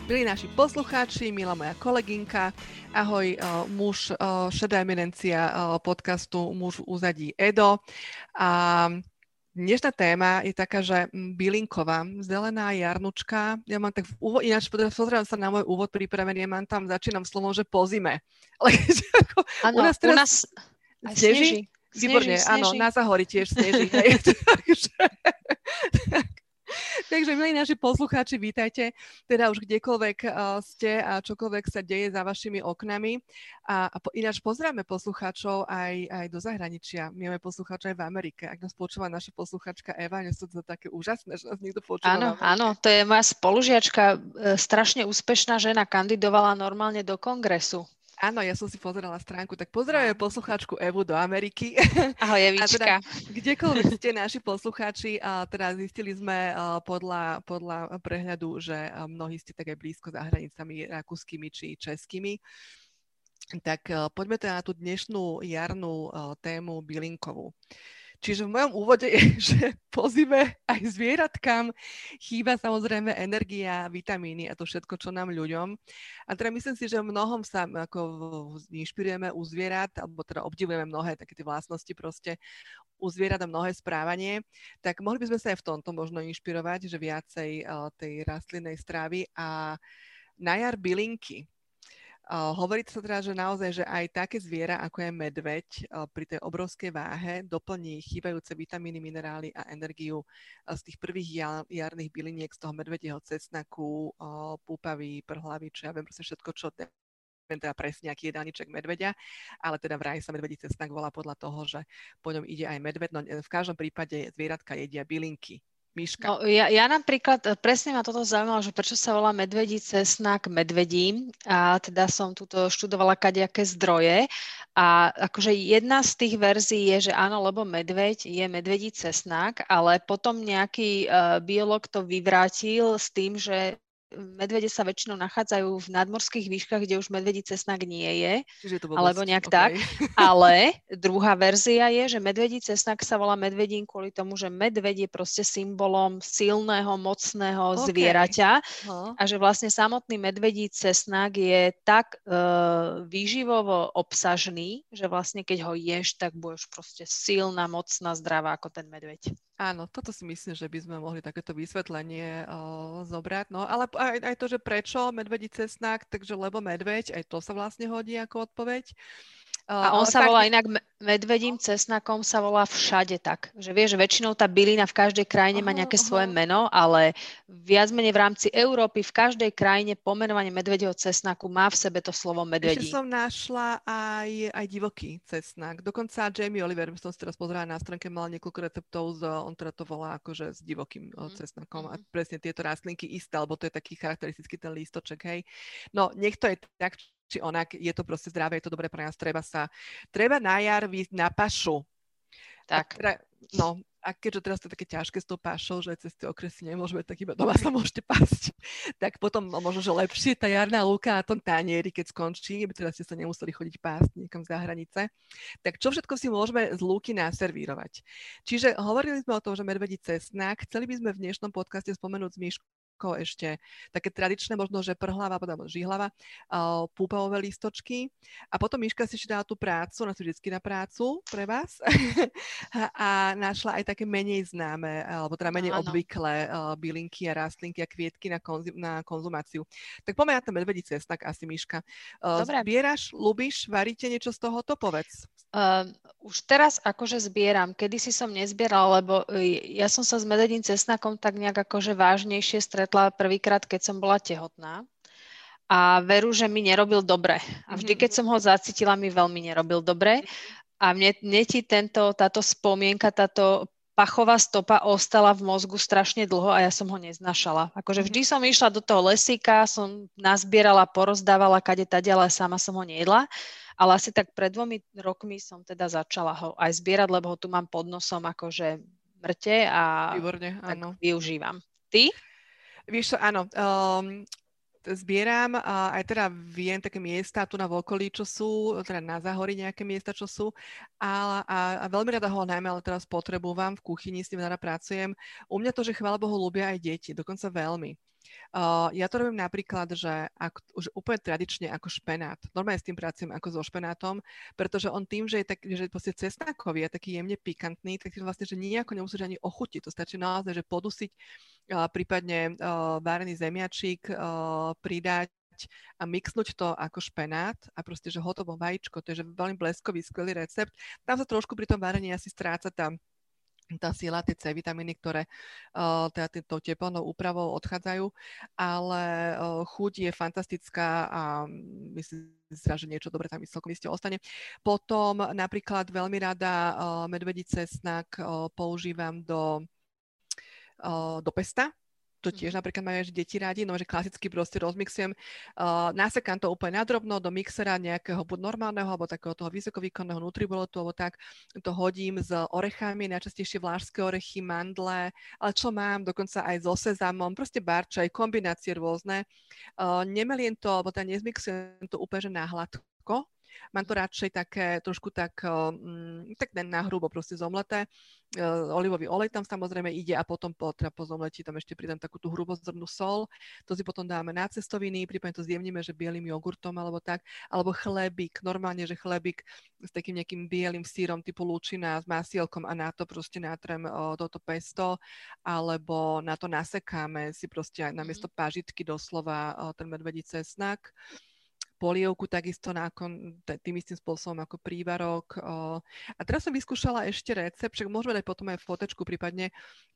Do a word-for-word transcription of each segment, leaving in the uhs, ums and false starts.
Milí naši poslucháči, milá moja kolegynka, ahoj, uh, muž, uh, šedá eminencia uh, podcastu Muž v úzadí Edo. A dnešná téma je taká, že bylinková, zelená jarnučka. Ja mám tak v úvod, ináč pozerám sa na môj úvod pripravený, ja mám tam, začínam slovom, že po zime. Ale ako, áno, u nás teraz u nás aj sneží? sneží. Výborne, Sneží, áno, sneží. na Zahori tiež sneží. Hej. Takže, Takže, milí naši poslucháči, vítajte teda už kdekoľvek uh, ste a čokoľvek sa deje za vašimi oknami. A, a po, ináč pozdravujem poslucháčov aj, aj do zahraničia. My máme poslucháčov aj v Amerike. Ak nás počúva naša poslucháčka Eva, nie sú to také úžasné, že nás niekto počúva Áno, v Amerike. áno, to je moja spolužiačka, e, strašne úspešná žena, kandidovala normálne do kongresu. Áno, ja som si pozerala stránku, tak pozdravujeme poslucháčku Evu do Ameriky. Ahoj, Evička. A teda, kdekoľvek ste naši poslucháči, a teda zistili sme a podľa, podľa prehľadu, že mnohí ste tak aj blízko za hranicami rakúskymi či českými. Tak poďme teda na tú dnešnú jarnú tému bylinkovú. Čiže v mojom úvode je, že po zime aj zvieratkám chýba samozrejme energia, vitamíny a to všetko, čo nám ľuďom. A teda myslím si, že mnohom sa ako inšpirujeme u zvierat, alebo teda obdivujeme mnohé také tie vlastnosti proste u zvierat a mnohé správanie. Tak mohli by sme sa aj v tomto možno inšpirovať, že viacej tej rastlinnej stravy a na jar bylinky. Uh, hovorí sa teda, že naozaj, že aj také zviera, ako je medveď, uh, pri tej obrovskej váhe doplní chýbajúce vitamíny, minerály a energiu uh, z tých prvých jar, jarných byliniek, z toho medvedieho cesnaku, uh, púpavy, prhlavy, čo ja viem, proste všetko, čo neviem teda presne, aký jedálniček medveďa, ale teda vraj sa medvedí cesnak volá podľa toho, že po ňom ide aj medveď, no v každom prípade zvieratka jedia bylinky. Miška. No, ja, ja napríklad, presne ma toto zaujímalo, že prečo sa volá medvedí cesnak medvedí, a teda som tuto študovala kadejaké zdroje a akože jedna z tých verzií je, že áno, lebo medveď je medvedí cesnak, ale potom nejaký uh, biológ to vyvrátil s tým, že medvede sa väčšinou nachádzajú v nadmorských výškach, kde už medvedí cesnak nie je, alebo nejak okay. tak. Ale druhá verzia je, že medvedí cesnak sa volá medvedín kvôli tomu, že medveď je proste symbolom silného, mocného okay. zvieraťa huh. a že vlastne samotný medvedí cesnak je tak uh, výživovo obsažný, že vlastne keď ho ješ, tak budeš proste silná, mocná, zdravá ako ten medveď. Áno, toto si myslím, že by sme mohli takéto vysvetlenie uh, zobrať. No, ale aj, aj to, že prečo medvedí cesnak, takže lebo medveď, aj to sa vlastne hodí ako odpoveď. Uh, a on sa fakt... volá inak medvedím cesnakom, sa volá všade tak. Že vieš, že väčšinou tá bylina v každej krajine aha, má nejaké aha. svoje meno, ale viac menej v rámci Európy v každej krajine pomenovanie medvedieho cesnaku má v sebe to slovo medvedí. Ešte som našla aj, aj divoký cesnak. Dokonca Jamie Oliver, som si teraz pozerala na stránke, mal niekoľko receptov, z, on teda to volá akože s divokým mm. cesnakom. A presne tieto rastlinky isté, alebo to je taký charakteristický ten lístoček, hej. No, nech to je tak, či onak, je to proste zdravé, je to dobré pre nás, treba sa, treba na jar výjsť na pašu. Tak. Teda, no, a keďže teraz to je také ťažké s tou pašou, že cez tie okresy nemôžeme, tak iba doma sa môžete pásť, tak potom možno, že lepšie tá jarná lúka na tom tanieri, keď skončí, aby teda ste sa nemuseli chodiť pásť niekam za hranice. Tak čo všetko si môžeme z lúky naservírovať? Čiže hovorili sme o tom, že medvedí cesnak, chceli by sme v dnešnom podcaste spomenúť z Mišku ešte také tradičné, možno, že prhlava, alebo žihlava, uh, púpavové lístočky. A potom Miška si ešte dala tú prácu, ona si vždycky na prácu pre vás a našla aj také menej známe, alebo teda menej no, obvyklé uh, bylinky a rastlinky a kvietky na, konzum, na konzumáciu. Tak poďme na ten medvedí cesnak asi, Miška. Uh, zbieraš, ľubíš, varíte niečo z tohoto? Povedz. Uh, už teraz akože zbieram. Kedysi som nezbierala, lebo ja som sa s medvedím cesnakom tak nejak akože vážnejšie stretla prvýkrát, keď som bola tehotná. A veru, že mi nerobil dobre. A vždy, keď som ho zacítila, mi veľmi nerobil dobre. A mne, mne ti tento, táto spomienka, táto pachová stopa ostala v mozgu strašne dlho a ja som ho neznášala. Akože vždy som išla do toho lesíka, som nazbierala, porozdávala kade tade, ale sama som ho nejedla. Ale asi tak pred dvomi rokmi som teda začala ho aj zbierať, lebo ho tu mám pod nosom akože mŕte a výborne, tak áno. využívam. Ty? Vieš čo, áno. Um, zbieram a aj teda viem také miesta tu na okolí, čo sú, teda na Zahori nejaké miesta, čo sú. A, a, a veľmi rada ho najmä, ale teraz potrebúvam v kuchyni, s tým rada pracujem. U mňa to, že chvála Bohu, ľúbia aj deti, dokonca veľmi. Uh, ja to robím napríklad, že ak, už úplne tradične ako špenát. Normálne s tým pracujem ako so špenátom, pretože on tým, že je tak, že proste cesnakový a taký jemne pikantný, tak vlastne, že nejako nemusíš ani ochutiť. To stačí naozaj, že podusiť, uh, prípadne uh, varený zemiačik, uh, pridať a mixnúť to ako špenát a proste, že hotovo vajíčko. To je že veľmi bleskový, skvelý recept. Tam sa trošku pri tom varení asi stráca tam tá sila, tie C vitamíny, ktoré uh, teda tou teplnou úpravou odchádzajú, ale uh, chuť je fantastická a myslím si, že niečo dobre tam celkom iste ostane. Potom napríklad veľmi rada uh, medvedí cesnak uh, používam do, uh, do pesta. To tiež napríklad majú deti rádi, no že klasicky proste rozmixujem, uh, nasekám to úplne nadrobno do mixera nejakého buď normálneho, alebo takého toho vysokovýkonného nutribolotu, alebo tak, to hodím s orechami, najčastejšie vlášské orechy, mandle, ale čo mám, dokonca aj so sezamom, proste barčaj, kombinácie rôzne. Uh, nemeliem to, alebo teda nezmixujem to úplne že na hladko. Mám to radšej také trošku tak, um, tak nahrubo proste zomleté. Uh, olivový olej tam samozrejme ide a potom po, teda po zomletí tam ešte pridám takú tú hrubozrnú sol. To si potom dáme na cestoviny, prípadne to zjemníme, že bielým jogurtom alebo tak. Alebo chlebík, normálne, že chlebík s takým nejakým bielým sírom typu lúčina s masielkom a na to proste natrem uh, toto pesto. Alebo na to nasekáme si proste aj namiesto pážitky doslova uh, ten medvedí cesnak. Polievku takisto nákon, tým istým spôsobom ako prívarok. A teraz som vyskúšala ešte recept, však môžeme dať potom aj fotečku prípadne,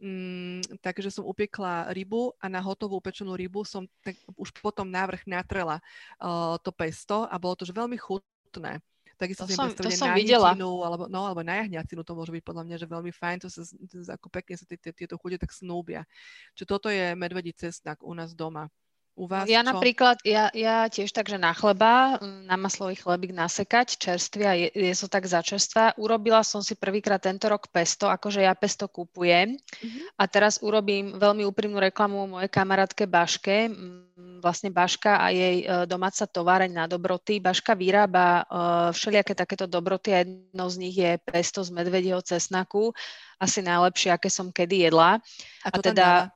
mm, takže som upiekla rybu a na hotovú upečenú rybu som tak už potom návrh natrela uh, to pesto a bolo to že veľmi chutné. Takisto to si som, to predstaviť som na videla. hydinu, alebo, no, alebo na jahňacinu, to môže byť podľa mňa, že veľmi fajn, to sa to sa, ako pekne sa tieto chute tak snúbia. Čiže toto je medvedí cesnak u nás doma. U No, vás ja čo? napríklad, ja, ja tiež tak, že na chleba, na maslový chlebík nasekať čerstvý a je, je to tak za čerstva. Urobila som si prvýkrát tento rok pesto, akože ja pesto kupujem Mm-hmm. a teraz urobím veľmi úprimnú reklamu mojej kamarátke Baške, vlastne Baška a jej domáca továreň na dobroty. Baška vyrába uh, všelijaké takéto dobroty a jednou z nich je pesto z medvedieho cesnaku, asi najlepšie, aké som kedy jedla. A A čo tam teda dáva?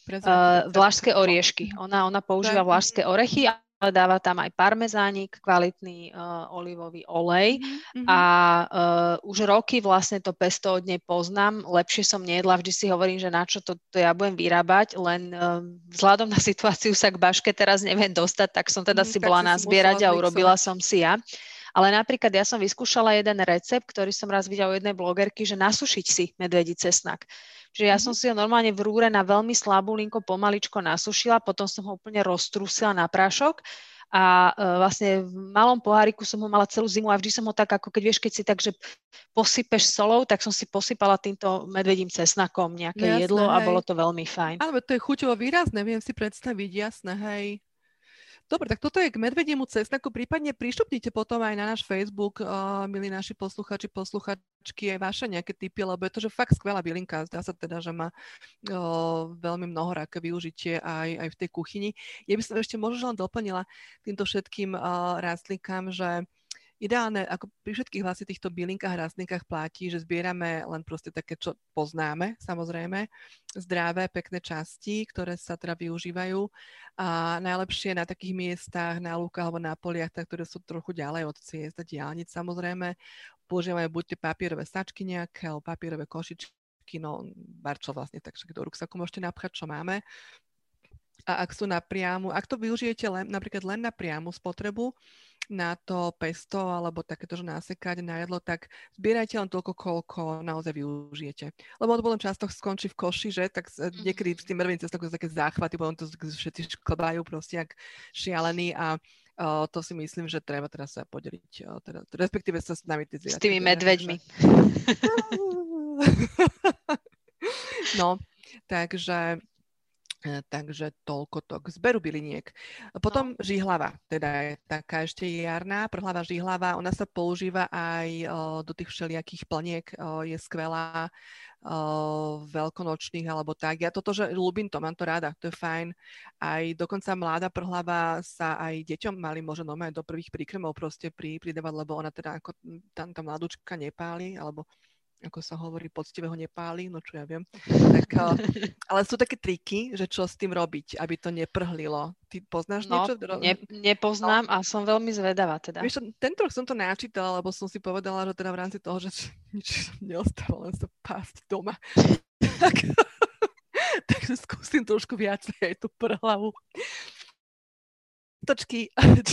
Uh, vlášské oriešky. Ona, ona používa Super. vlášské orechy, ale dáva tam aj parmezánik, kvalitný uh, olivový olej. Mm-hmm. A uh, už roky vlastne to pesto od nej poznám. Lepšie som nejedla, vždy si hovorím, že na čo to, to ja budem vyrábať, len uh, vzhľadom na situáciu sa k Baške teraz neviem dostať, tak som teda Mm, si tak bola si si nazbierať a musela urobila zmixovať. som si ja. Ale napríklad ja som vyskúšala jeden recept, ktorý som raz videla u jednej blogerky, že nasušiť si medvedí cesnak. Čiže ja Mm-hmm. som si ho normálne v rúre na veľmi slabú linko pomaličko nasušila, potom som ho úplne roztrúsila na prášok a e, vlastne v malom poháriku som ho mala celú zimu a vždy som ho tak, ako keď vieš, keď si tak, že posypeš solou, tak som si posypala týmto medvedím cesnakom nejaké No jasné, jedlo a hej. bolo to veľmi fajn. Ale to je chuťovo výrazné, viem si predstaviť, jasné, hej. Dobre, tak toto je k medvediemu cesnaku, prípadne prišupnite potom aj na náš Facebook, uh, milí naši posluchači, posluchačky, aj vaše nejaké tipy, lebo je to, že fakt skvelá bylinka, zdá sa teda, že má uh, veľmi mnohoraké využitie aj, aj v tej kuchyni. Ja by som ešte možno len doplnila týmto všetkým uh, rastlinkám, že ideálne, ako pri všetkých vlastne týchto bylinkách a rastlinkách platí, že zbierame len proste také, čo poznáme, samozrejme, zdravé, pekné časti, ktoré sa teda využívajú a najlepšie na takých miestach, na lúkach alebo na poliach, ktoré sú trochu ďalej od ciest a diaľnic, samozrejme. Používame buď tie papierové sačky nejaké, alebo papierové košičky, no barčo vlastne, takže do ruksaku môžete napchať, čo máme. A ak sú na priamu, ak to využijete len, napríklad len na priamu spotrebu, na to pesto alebo takéto, že nasekať na jedlo, tak zbierajte len toľko, koľko naozaj využijete. Lebo to potom často skončí v koši, že? Tak niekedy s tým medvedím cesnakom sú také záchvaty, potom to všetci šklbajú proste jak šialení a uh, to si myslím, že treba teraz sa podeliť, uh, teda, respektíve sa s nami tie zvieratá. S tými medveďmi. No, takže Takže toľko to k zberu byliniek. Potom no. Žihlava, teda je taká ešte jarná, prhlava žihlava, ona sa používa aj o, do tých všelijakých plniek, o, je skvelá, o, veľkonočných alebo tak. Ja toto, že ľúbim to, mám to rada, to je fajn. Aj dokonca mladá prhlava sa aj deťom mali možno aj do prvých príkrmov proste pri, pridávať, lebo ona teda ako tam tá mladúčka nepáli, alebo ako sa hovorí, poctivé ho nepáli, no čo ja viem. Tak, uh, ale sú také triky, že čo s tým robiť, aby to neprhlilo. Ty poznáš No, niečo? ne, nepoznám a som veľmi zvedavá teda. Vieš, tento rok som to načítala, lebo som si povedala, že teda v rámci toho, že nič neostalo, len sa pásť doma. tak, takže skúsim trošku viacej aj tú prhlavu. Točky.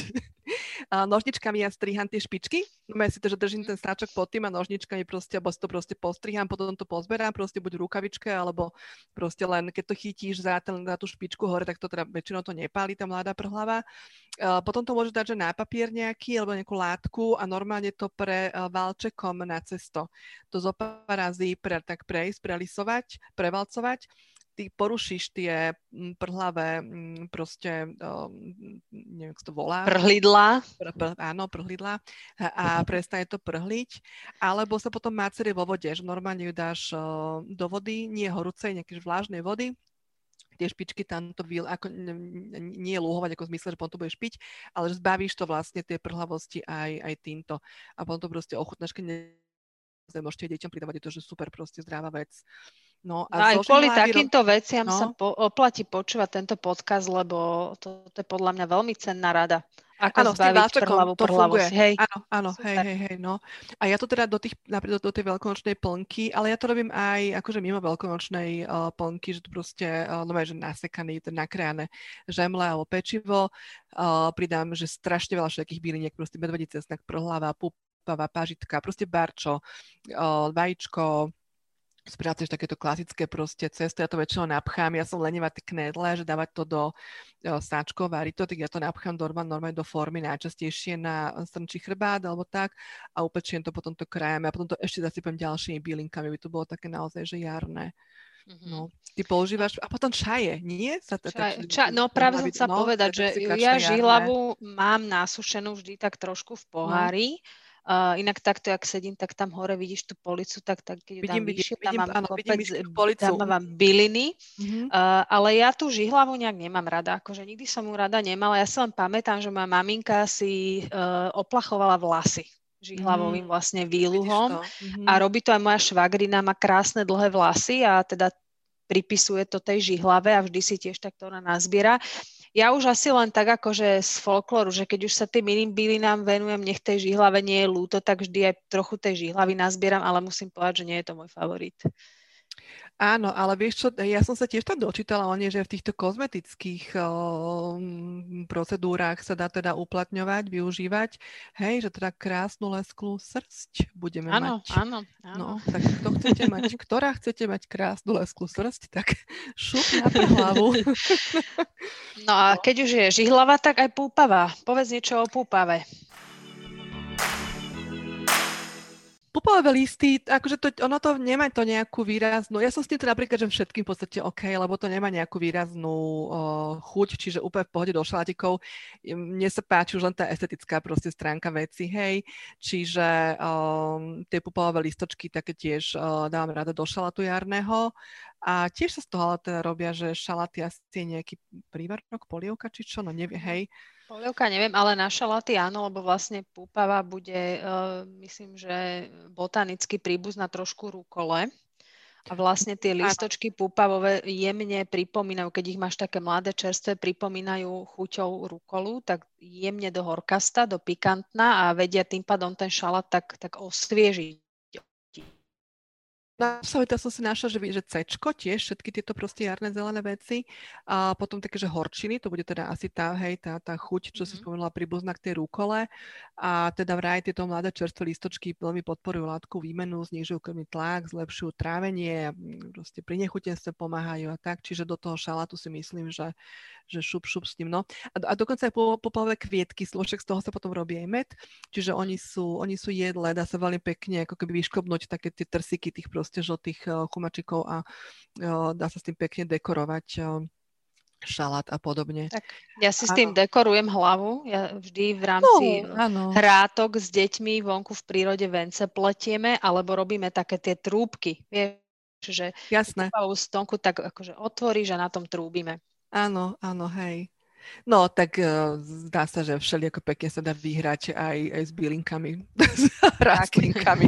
Nožničkami ja striham tie špičky. No ja si to, že držím ten sáčok pod tým a nožničkami proste, alebo si to proste postriham, potom to pozberám, proste buď v rukavičke, alebo proste len keď to chytíš za, ten, za tú špičku hore, tak to teda väčšinou to nepáli, tá mladá prhlava. Uh, potom to môžeš dať, že na papier nejaký, alebo nejakú látku a normálne to pre uh, valčekom na cesto. To zo pár razy pre, tak prejsť, prelisovať, prevalcovať. Ty porušíš tie prhlavé proste, um, neviem, ako to volá. Prhlidlá. Pr, pr, áno, prhlidlá. A, a prestane to prhliť. Alebo sa potom mácerie vo vode, že normálne ju dáš uh, do vody, nie horúcej, nejakej vlážnej vody. Tie špičky tam to vyl, ako, nie je lúhovať, ako v zmysle, že potom to budeš piť, ale že zbavíš to vlastne tie prhlavosti aj, aj týmto. A potom to proste ochutnáš, keď môžete deťom pridávať, je to, že super proste zdravá vec. No, a no aj kvôli hlavy... takýmto veciam no. sa po, oplatí počúvať tento podcast, lebo to, to je podľa mňa veľmi cenná rada. Ako áno, zbaviť prhlavú prhlavosť. Hej. Áno, áno, hej, hej, hej, no. A ja to teda do, tých, napríklad do tej veľkonočnej plnky, ale ja to robím aj akože mimo veľkonočnej uh, plnky, že to proste, uh, no že nasekané, nakrájané žemle alebo pečivo, uh, pridám, že strašne veľa všetkých byliniek, proste medvedí cesnak, prhlava, pupava, pažitka, proste barčo, uh, vajíčko, spracuješ takéto klasické proste cesty, ja to väčšinou napchám, ja som lenivá tie knedle, že dávať to do o, sáčkov, variť to, tak ja to napchám normálne, normálne do formy, najčastejšie na strnčí chrbát alebo tak a upečiem to, potom to krajame a potom to ešte zasypem ďalšími bylinkami, aby to bolo také naozaj, že jarné. Mm-hmm. No, ty používaš, a potom čaje, nie? Sa t- čaj, tak, čaj, no práve som sa no, povedať, že ja žihlavu mám nasušenú vždy tak trošku v pohári. No. Uh, inak takto, jak sedím, tak tam hore vidíš tú policu, tak, tak keď ju vidím, dám vyššie, vidím, tam mám áno, kopec, policu. tam mám byliny, mm-hmm. uh, ale ja tú žihlavu nejak nemám rada, akože nikdy som ju rada nemala, ja si len pamätám, že moja maminka si uh, oplachovala vlasy žihlavovým vlastne výluhom mm-hmm. a robí to aj moja švagrina, má krásne dlhé vlasy a teda pripisuje to tej žihlave a vždy si tiež takto ona nazbiera. Ja už asi len tak akože z folklóru, že keď už sa tým iným bylinám venujem, nech tej žihlave nie je ľúto, tak vždy aj trochu tej žihlavy nazbieram, ale musím povedať, že nie je to môj favorit. Áno, ale vieš čo, ja som sa tiež tak dočítala o nej, že v týchto kozmetických o, procedúrách sa dá teda uplatňovať, využívať, hej, že teda krásnu lesklú srsť budeme áno, mať. Áno, áno. No, tak kto chcete mať, ktorá chcete mať krásnu lesklú srsť, tak šup na prhlavu. No a keď už je žihlava, tak aj púpava. Povedz niečo o púpave. Pupavé listy, akože to, ono to nemá to nejakú výraznú, ja som s tým teda napríklad, že všetkým v podstate OK, lebo to nemá nejakú výraznú o, chuť, čiže úplne v pohode do šalátikov. Mne sa páči už len tá estetická proste stránka veci, hej, čiže o, tie pupavé listočky také tiež o, dávam rada do šalátu jarného a tiež sa z toho ale teda robia, že šaláty asi je nejaký prívarok, polievka či čo, no nevie, hej. Polievka neviem, ale na šaláty áno, lebo vlastne púpava bude, uh, myslím, že botanicky príbuzná trošku rukole. A vlastne tie listočky púpavové jemne pripomínajú, keď ich máš také mladé čerstvé, pripomínajú chuťou rukolu, tak jemne do horkasta, do pikantná a vedia tým pádom ten šalát tak, tak osviežiť. Na Savita som si našla, že, že cečko tiež, všetky tieto proste jarné zelené veci a potom také, že horčiny, to bude teda asi tá, hej, tá, tá chuť, čo mm-hmm. si spomenula, príbuzná k tej rúkole a teda vraj tieto mladé čerstvé listočky veľmi podporujú látku výmenu, znižujú krvný tlak, zlepšujú trávenie, proste pri nechutenstve pomáhajú a tak, čiže do toho šalátu si myslím, že, že šup, šup s ním, no. A, a dokonca aj popalové kvietky, složek, z toho sa potom robí aj med, čiže oni sú, oni sú jedlé, dá sa veľmi pekne ako keby vyšklobnúť také tie trsiky tých proste žltých chumačikov a dá sa s tým pekne dekorovať šalát a podobne. Tak ja si ano. S tým dekorujem hlavu. Ja vždy v rámci no, hrátok s deťmi vonku v prírode vence pletieme, alebo robíme také tie trúbky. Vieš, že jasné. stonku tak akože otvoríš a na tom trúbime. Áno, áno, hej. No, tak uh, zdá sa, že všelijako pekne sa dá vyhrať aj, aj s bylinkami, s rastlinkami.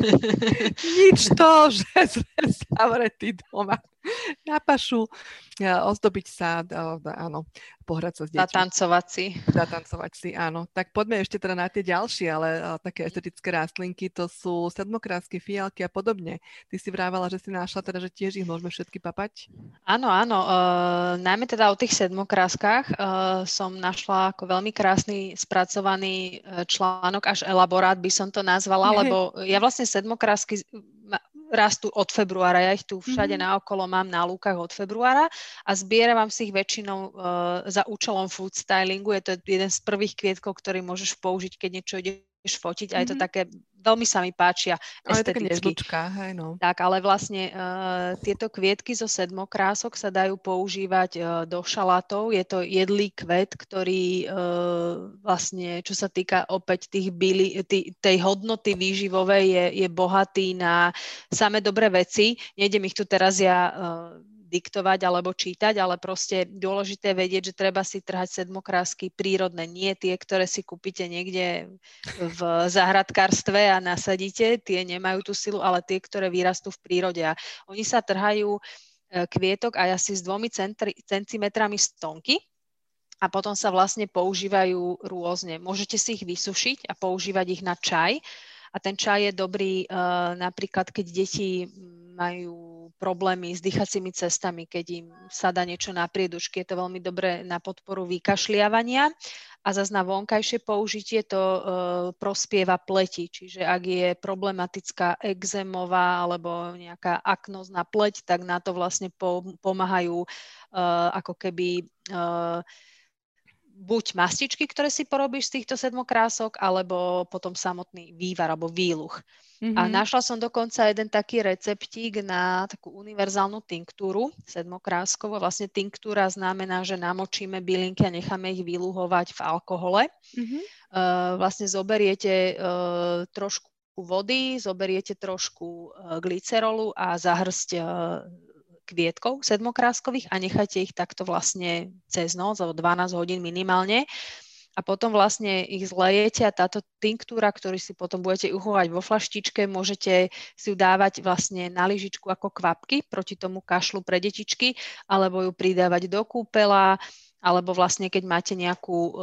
Nič to, že sme zavretí doma na pašu, ozdobiť sa, áno, pohrať sa s deťmi. Zatancovať si. Zatancovať si, áno. Tak poďme ešte teda na tie ďalšie, ale také estetické rastlinky, to sú sedmokrásky, fialky a podobne. Ty si vrávala, že si našla teda, že tiež ich môžeme všetky papať? Áno, áno. Uh, najmä teda o tých sedmokráskach uh, som našla ako veľmi krásny spracovaný článok, až elaborát by som to nazvala, lebo ja vlastne sedmokrásky rastú od februára. Ja ich tu všade mm-hmm. naokolo mám na lúkach od februára a zbieram si ich väčšinou uh, za účelom food stylingu. Je to jeden z prvých kvietkov, ktorý môžeš použiť, keď niečo ideš fotiť. A je to mm-hmm. také, veľmi sa mi páčia esteticky. Hej, no. Tak, ale vlastne uh, tieto kvietky zo sedmokrások sa dajú používať uh, do šalátov. Je to jedlý kvet, ktorý uh, vlastne, čo sa týka opäť tých byli, tý, tej hodnoty výživovej, je, je bohatý na samé dobré veci. Nejdem ich tu teraz ja uh, diktovať alebo čítať, ale proste dôležité vedieť, že treba si trhať sedmokrásky prírodné, nie tie, ktoré si kúpite niekde v záhradkárstve a nasadíte, tie nemajú tú silu, ale tie, ktoré vyrastú v prírode. A oni sa trhajú kvietok aj asi s dvomi centri, centimetrami stonky a potom sa vlastne používajú rôzne. Môžete si ich vysušiť a používať ich na čaj. A ten čaj je dobrý uh, napríklad, keď deti majú problémy s dýchacími cestami, keď im sadá niečo na priedušky. Je to veľmi dobré na podporu vykašliavania a zase na vonkajšie použitie to uh, prospieva pleti. Čiže ak je problematická exémová alebo nejaká aknózna pleť, tak na to vlastne po, pomáhajú uh, ako keby... Uh, buď mastičky, ktoré si porobíš z týchto sedmokrások, alebo potom samotný vývar alebo výluch. Mm-hmm. A našla som dokonca jeden taký receptík na takú univerzálnu tinktúru sedmokráskovú. Vlastne tinktúra znamená, že namočíme bylinky a necháme ich vyluhovať v alkohole. Mm-hmm. Uh, vlastne zoberiete uh, trošku vody, zoberiete trošku uh, glycerolu a zahrsť uh, kvietkov sedmokráskových a nechajte ich takto vlastne cez noc, alebo dvanásť hodín minimálne. A potom vlastne ich zlejete a táto tinktúra, ktorú si potom budete uchovať vo flaštičke, môžete si ju dávať vlastne na lyžičku ako kvapky proti tomu kašlu pre detičky, alebo ju pridávať do kúpela, alebo vlastne keď máte nejakú e,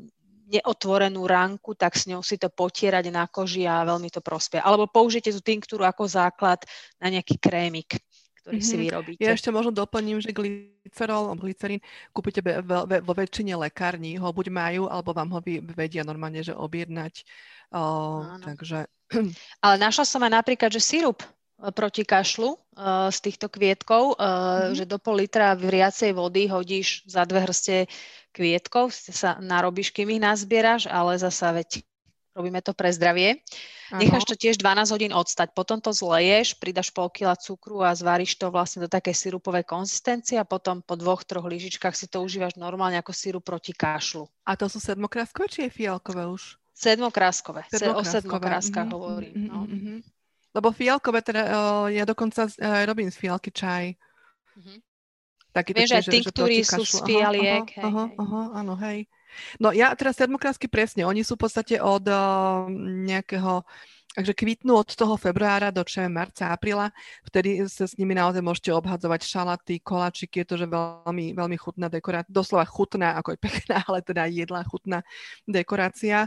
neotvorenú ránku, tak s ňou si to potierať na koži a veľmi to prospie. Alebo použite tú tinktúru ako základ na nejaký krémik, ktorý mm-hmm. si vyrobíte. Ja ešte možno doplním, že glycerol, glycerín kúpite vo väčšine lekární, ho buď majú, alebo vám ho vedia normálne, že objednať. O, takže... Ale našla som aj napríklad, že sirup proti kašlu uh, z týchto kvietkov, uh, mm-hmm. že do pol litra vriacej vody hodíš za dve hrste kvietkov, sa narobíš, kým ich nazbieraš, ale zasa veď robíme to pre zdravie. Ano. Necháš to tiež dvanásť hodín odstať, potom to zleješ, pridaš pol kila cukru a zvaríš to vlastne do takej sirupovej konzistencie a potom po dvoch, troch lyžičkách si to užívaš normálne ako sirup proti kašlu. A to sú sedmokráskové, či je fialkové už? Sedmokráskové. sedmokráskové. O sedmokráskach mm-hmm. hovorím. Mm-hmm. No. Mm-hmm. Lebo fialkové, teda uh, ja dokonca uh, robím z fialky čaj. Mm-hmm. Taký, Viem, že aj tinktúry sú z fialiek. Aha, hej, aha, hej. aha, áno, hej. No ja teraz sedmokrásky presne, oni sú v podstate od uh, nejakého, takže kvitnú od toho februára do čo marca, apríla, vtedy sa s nimi naozaj môžete obhadzovať šalaty, koláčiky, je to že veľmi, veľmi chutná dekorácia, doslova chutná, ako je pekná, ale teda jedlá chutná dekorácia.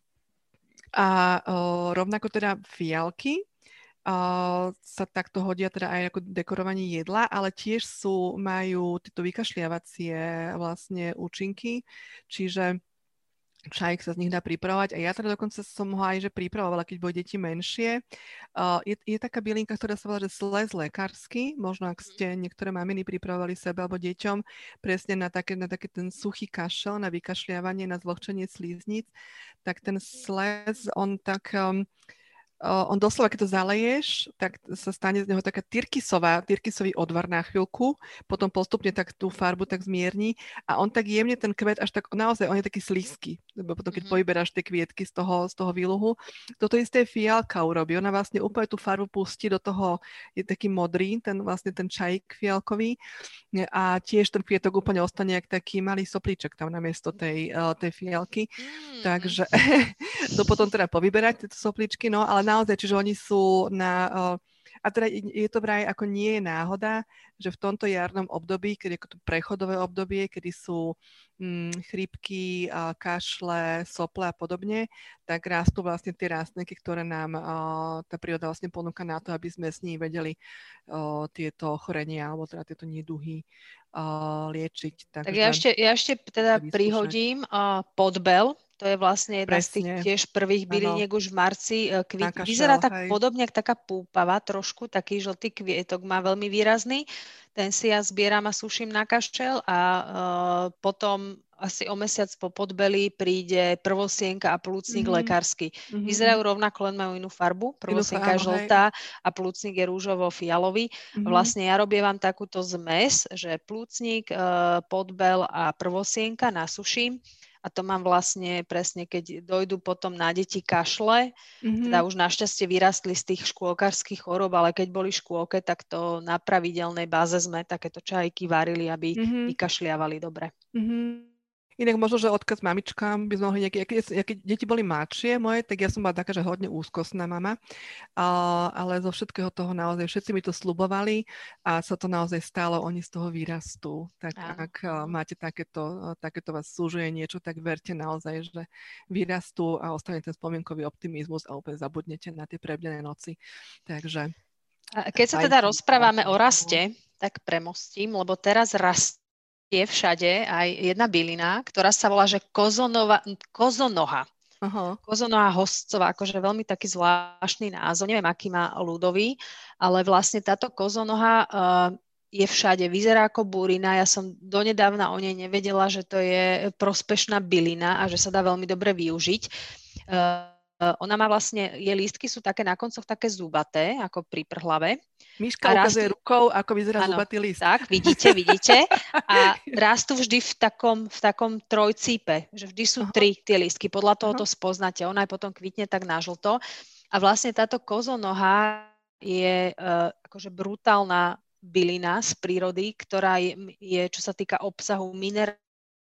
A uh, rovnako teda fialky, Uh, sa takto hodia teda aj ako dekorovanie jedla, ale tiež sú, majú tieto vykašliavacie vlastne účinky, čiže čajík sa z nich dá pripravovať a ja teda dokonca som ho aj že pripravovala, keď boli deti menšie. Uh, je, je taká bylinka, ktorá sa volá, že slez lekársky, možno ak ste niektoré maminy pripravovali sebe alebo deťom presne na také, na také ten suchý kašel, na vykašliavanie, na zvlhčenie slíznic, tak ten slez, on tak... Um, Uh, on doslova, keď to zaleješ, tak sa stane z neho taká tyrkysová, tyrkysový odvar na chvíľku, potom postupne tak tú farbu tak zmierni a on tak jemne ten kvet až tak, naozaj on je taký slízky, lebo potom, keď Mhm. povyberáš tie kvietky z toho, z toho výluhu. Toto isté fialka urobí. Ona vlastne úplne tú farbu pustí do toho, je taký modrý, ten vlastne ten čajík fialkový a tiež ten kvietok úplne ostane jak taký malý soplíček tam namiesto tej, uh, tej fialky. Mm. Takže to potom teda povyberať, tieto sopličky, no ale naozaj, čiže oni sú na... Uh, a teda je to vraj ako nie je náhoda, že v tomto jarnom období, keď je to prechodové obdobie, kedy sú hm, chrípky, uh, kašle, sople a podobne, tak rastú vlastne tie rastlinky, ktoré nám uh, tá príroda vlastne ponúka na to, aby sme s ní vedeli uh, tieto ochorenia alebo teda tieto neduhy uh, liečiť. Tak ja Takže ešte, ja ešte teda prihodím uh, podbel. To je vlastne jedna z tých presne, tiež prvých áno, byliniek už v marci. Uh, na kvit... kašel, Vyzerá tak hej. podobne, ako taká púpava trošku, taký žltý kvietok má veľmi výrazný. Ten si ja zbieram a suším na kašel a uh, potom asi o mesiac po podbeli príde prvosienka a plúcnik Mhm, lekársky. mhm, Vyzerajú mhm. rovnako, len majú inú farbu. Inú fa- Prvosienka je áno, hej. žltá a plúcnik je rúžovo-fialový. Mhm, Vlastne ja robievam takúto zmes, že plúcnik, e, podbel a prvosienka nasuším a to mám vlastne presne, keď dojdu potom na deti kašle, teda mhm, už našťastie vyrastli z tých škôlkarských chorób, ale keď boli v škôlke, tak to na pravidelnej báze sme takéto čajky varili, aby mhm, vykašliavali dobre. mhm. Inak možno, že odkaz mamičkám by sme mohli nejaké, keď, keď deti boli mladšie moje, tak ja som bola taká, že hodne úzkostná mama, a, ale zo všetkého toho naozaj všetci mi to slubovali a sa to naozaj stalo, oni z toho vyrastú. Tak Áno. ak a, máte takéto, takéto vás súžuje niečo, tak verte naozaj, že vyrastú a ostane ten spomienkový optimizmus a úplne zabudnete na tie prebdené noci. Takže A keď sa fajn teda si rozprávame o vytvárať. raste, tak premostím, lebo teraz rastie všade aj jedna bylina, ktorá sa volá, že kozonova, kozonoha. Aha. Kozonoha hostcová, akože veľmi taký zvláštny názov, neviem, aký má ľudový, ale vlastne táto kozonoha uh, je všade, vyzerá ako burina. Ja som donedávna o nej nevedela, že to je prospešná bylina a že sa dá veľmi dobre využiť. Uh, ona má vlastne, jej lístky sú také na koncoch také zubaté, ako pri prhlave. Miška A ukazuje rastú, rukou, ako vyzerá áno, zubatý list. tak, vidíte, vidíte. A rastú vždy v takom, v takom trojcípe, že vždy sú Aha, tri tie lístky. Podľa toho aha. to spoznáte. Ona aj potom kvitne tak na žlto. A vlastne táto kozonoha je uh, akože brutálna bylina z prírody, ktorá je, je čo sa týka obsahu minerálov,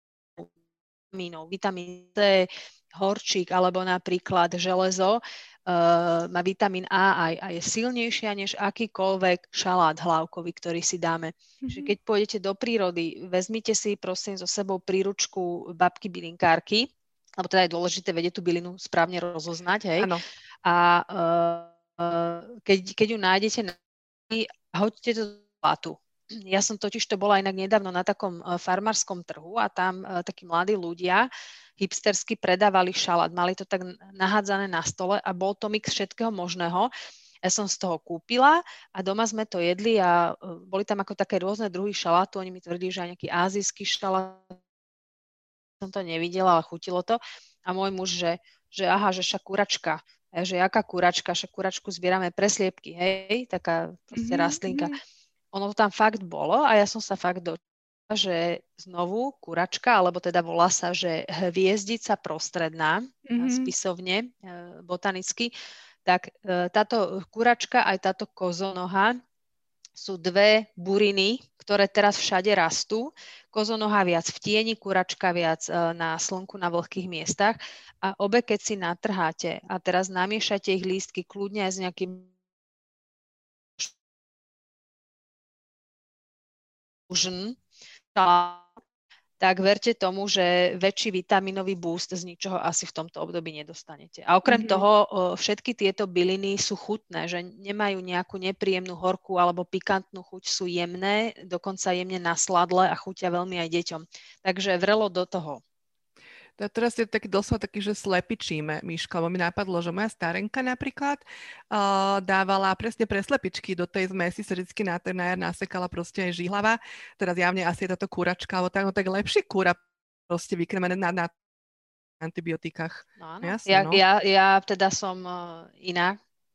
vitamín C, horčík alebo napríklad železo, uh, má vitamín A aj, a je silnejšia než akýkoľvek šalát hlavkový, ktorý si dáme. Mm-hmm. Čiže keď pôjdete do prírody, vezmite si prosím so sebou príručku babky bylinkárky, lebo teda je dôležité vedieť tú bylinu správne rozoznať, hej. Áno. A uh, uh, keď, keď ju nájdete, hoďte to do plátu. Ja som totiž to bola inak nedávno na takom uh, farmárskom trhu a tam uh, takí mladí ľudia hipstersky predávali šalát. Mali to tak nahádzané na stole a bol to mix všetkého možného. Ja som z toho kúpila a doma sme to jedli a uh, boli tam ako také rôzne druhy šalátu. Oni mi tvrdili, že aj nejaký ázijský šalát. Som to nevidela, ale chutilo to. A môj muž, že, že aha, že však kuračka. A že jaká kuračka? Však kuračku zbierame pre sliepky, hej? Taká proste mm-hmm. rastlinka. Ono to tam fakt bolo a ja som sa fakt dočítala, že znovu kuračka, alebo teda volá sa, že hviezdica prostredná, mm-hmm. spisovne, botanicky, tak táto kuračka aj táto kozonoha sú dve buriny, ktoré teraz všade rastú. Kozonoha viac v tieni, kuračka viac na slnku, na vlhkých miestach. A obe, keď si natrháte a teraz namiešate ich lístky kľudne aj s nejakým žn, tak verte tomu, že väčší vitamínový boost z ničoho asi v tomto období nedostanete. A okrem mm-hmm. toho, všetky tieto byliny sú chutné, že nemajú nejakú nepríjemnú horkú alebo pikantnú chuť, sú jemné, dokonca jemne nasladlé a chutia veľmi aj deťom. Takže vrelo do toho. A teraz je taký doslova taký, že slepičíme, Miška, lebo mi napadlo, že moja starenka napríklad uh, dávala presne pre slepičky do tej zmesi, sa vždycky na ten jar nasekala proste aj žihlava. Teraz javne asi je táto kuračka, alebo tak, no tak lepšie kúra proste vykrmené na, na antibiotikách. No áno, Jasné, ja, no. ja, ja teda som uh, iná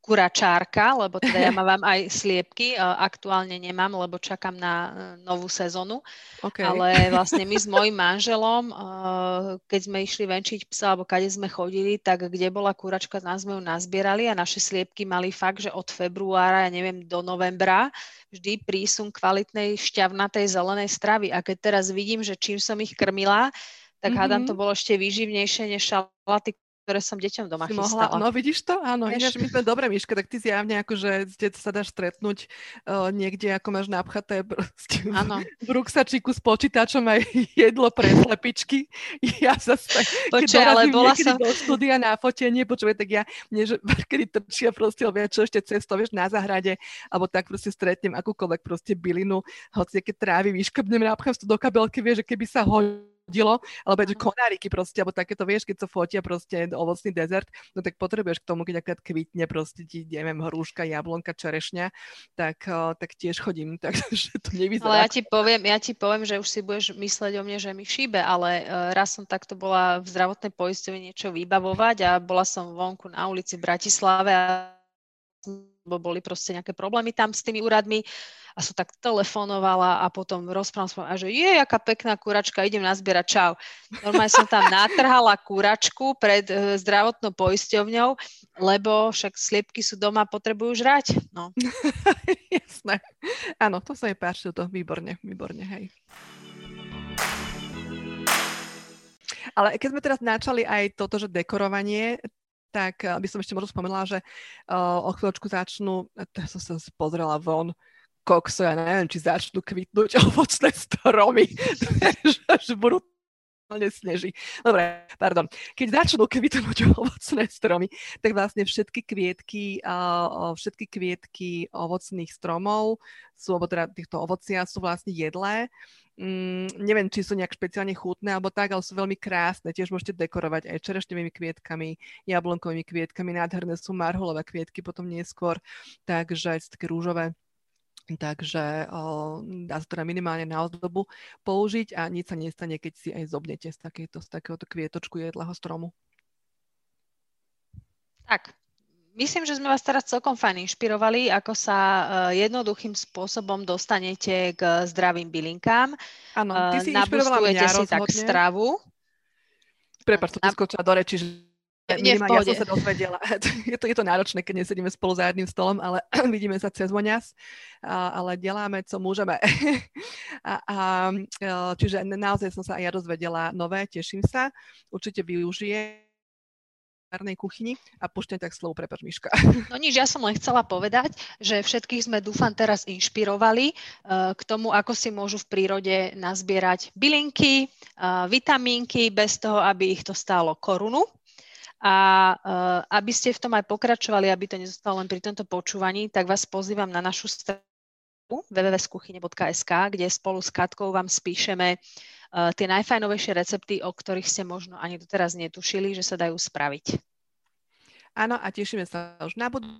kuračárka, lebo teda ja mám aj sliepky, aktuálne nemám, lebo čakám na novú sezónu. Okay. Ale vlastne my s mojím manželom, keď sme išli venčiť psa, alebo kade sme chodili, tak kde bola kuračka, nás sme ju nazbierali a naše sliepky mali fakt, že od februára, ja neviem, do novembra vždy prísun kvalitnej šťavnatej zelenej stravy. A keď teraz vidím, že čím som ich krmila, tak mm-hmm. hádam to bolo ešte výživnejšie než šalaty, ktoré som deťom doma si chystala. Mohla, no vidíš to? Áno, ináč my sme dobré, Miška, tak ty zjavne akože sa dáš stretnúť uh, niekde, ako máš napchaté proste v ruksačíku s počítačom aj jedlo pre slepičky. Ja zase, keď dorazím niekedy som... do štúdia na fotenie, počuvaj, tak ja, mne, že kedy trčia proste, alebo ja čo ešte cesto, vieš, na záhrade, alebo tak proste stretnem akúkoľvek proste bylinu, hoci keď trávy vyškrtnem, napchám to do kabelky, vieš, že keby sa hodí hodilo, alebo že konáriky proste, alebo takéto, vieš, keď sa fotia proste ovocný dezert, no tak potrebuješ k tomu, keď akrát kvitne proste ti, neviem, horúška, jablonka, čerešňa, tak, tak tiež chodím, takže to nevyzerá. Ale ja ti poviem, ja ti poviem, že už si budeš mysleť o mne, že mi šíbe, ale raz som takto bola v zdravotnej poisťovni niečo vybavovať a bola som vonku na ulici v Bratislave a boli proste nejaké problémy tam s tými úradmi a som tak telefonovala a potom rozprávam som a že je, jaká pekná kuračka, idem nazbierať, čau. Normálne som tam natrhala kuračku pred e, zdravotnou poisťovňou, lebo však sliepky sú doma, potrebujú žrať. No. Jasné. Áno, to sa jej páči, to výborne, výborne, hej. Ale keď sme teraz načali aj toto, že dekorovanie, tak by som ešte možno spomenula, že uh, o chvíľočku začnú, teraz som sa pozrela von, kokso, ja neviem, či začnú kvitnúť ovocné stromy, že brutálne sneží. Dobre, pardon. Keď začnú kvitnúť ovocné stromy, tak vlastne všetky kvietky, uh, všetky kvietky ovocných stromov sú, alebo teda týchto ovocia sú vlastne jedlé. Mm, neviem, či sú nejak špeciálne chutné alebo tak, ale sú veľmi krásne. Tiež môžete dekorovať aj čerešňovými kvietkami, jablonkovými kvietkami, nádherné sú marhulové kvietky potom neskôr, takže sú také rúžové. Takže o, dá sa teda minimálne na ozdobu použiť a nič sa nestane, keď si aj zobnete z, takéto, z takéhoto kvietočku jedlého stromu. Tak. Myslím, že sme vás teraz celkom fajn inšpirovali, ako sa uh, jednoduchým spôsobom dostanete k zdravým bylinkám. Áno, ty si uh, inšpirovala mňa si tak stravu. Prepáč, to ti skočila do reči, že Nie, ja som sa dozvedela. Je to, je to náročné, keď nesedíme spolu za jedným stolom, ale vidíme sa cez voňas, ale deláme, co môžeme. A, a, čiže naozaj som sa aj ja dozvedela nové, teším sa. Určite využijem kuchyni a púšťam tak slovo, prepáč, Miška. No nič, ja som len chcela povedať, že všetkých sme, dúfam, teraz inšpirovali uh, k tomu, ako si môžu v prírode nazbierať bylinky, uh, vitamínky, bez toho, aby ich to stálo korunu. A uh, aby ste v tom aj pokračovali, aby to nezostalo len pri tomto počúvaní, tak vás pozývam na našu stranu w w w bodka z kuchyne bodka es ká, kde spolu s Katkou vám spíšeme uh, tie najfajnovejšie recepty, o ktorých ste možno ani doteraz netušili, že sa dajú spraviť. Áno, a tešíme sa už na budúce.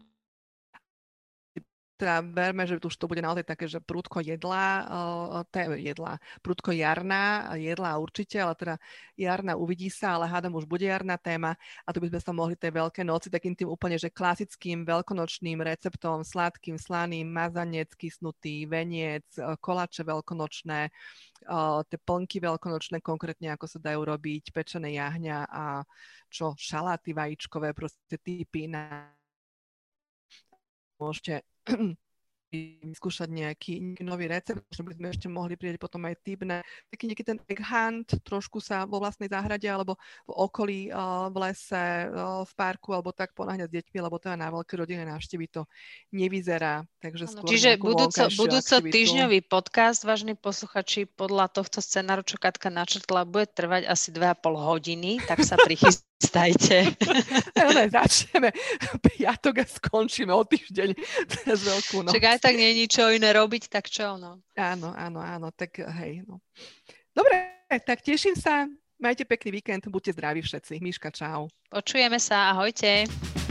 Teda verme, že už to bude naozaj také, že prudko jedlá, uh, jedlá, prudko jarná, jedlá určite, ale teda jarná uvidí sa, ale hádam už bude jarná téma a tu by sme sa mohli tej veľkej noci takým tým úplne, že klasickým veľkonočným receptom, sladkým, slaným, mazanec, kysnutý, veniec, koláče veľkonočné, uh, tie plnky veľkonočné, konkrétne ako sa dajú robiť, pečené jahňa a čo, šaláty vajíčkové, proste typy na môžete vyskúšať nejaký, nejaký nový recept, že by sme ešte mohli pridať potom aj tip na taký nejaký ten egg hunt, trošku sa vo vlastnej záhrade alebo v okolí, uh, v lese, uh, v parku alebo tak ponáhňať s deťmi, lebo teda na veľké rodinné návštevy to nevyzerá. Takže skôr čiže budúco, budúco týždňový podcast, vážni posluchači, podľa tohto scenáru, čo Katka načrtla, bude trvať asi dve a pol hodiny, tak sa prichystajte. Ne, začneme piatok a skončíme o týždeň. Veľkú noc. Čak aj tak nie je ničo iné robiť, tak čo? No. Áno, áno, áno, tak hej. No. Dobre, tak teším sa. Majte pekný víkend, buďte zdraví všetci. Miška, čau. Počujeme sa, ahojte.